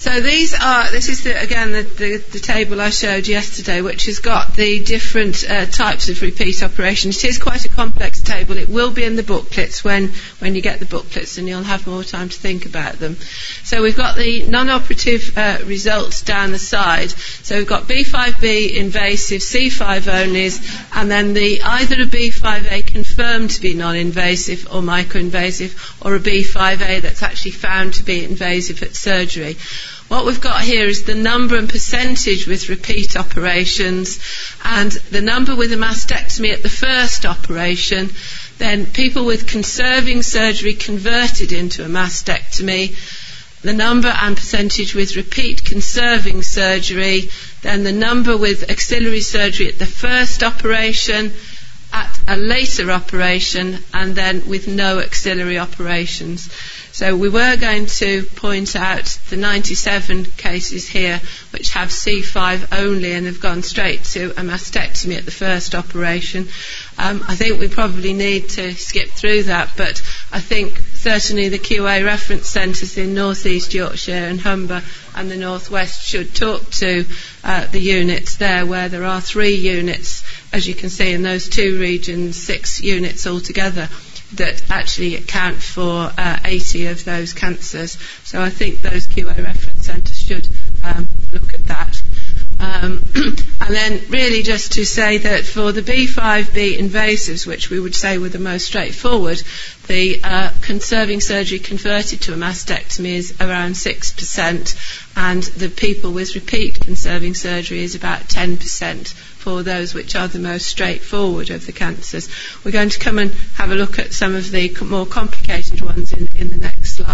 So this is the table I showed yesterday, which has got the different types of repeat operations. It is quite a complex table. It will be in the booklets when you get the booklets, and you'll have more time to think about them. So we've got the non-operative results down the side. So we've got B5B invasive, C5 onlys, and then either a B5A confirmed to be non-invasive or micro-invasive, or a B5A that's actually found to be invasive at surgery. What we've got here is the number and percentage with repeat operations, and the number with a mastectomy at the first operation, then people with conserving surgery converted into a mastectomy, the number and percentage with repeat conserving surgery, then the number with auxiliary surgery at the first operation, at a later operation, and then with no auxiliary operations. So we were going to point out the 97 cases here which have C5 only and have gone straight to a mastectomy at the first operation. I think we probably need to skip through that, but I think certainly the QA reference centres in North East Yorkshire and Humber and the North West should talk to the units there, where there are 3 units, as you can see, in those 2 regions, 6 units altogether that actually account for 80 of those cancers. So I think those QA reference centres should look at that. And then really just to say that for the B5B invasives, which we would say were the most straightforward, the conserving surgery converted to a mastectomy is around 6%, and the people with repeat conserving surgery is about 10% for those which are the most straightforward of the cancers. We're going to come and have a look at some of the more complicated ones in the next slide.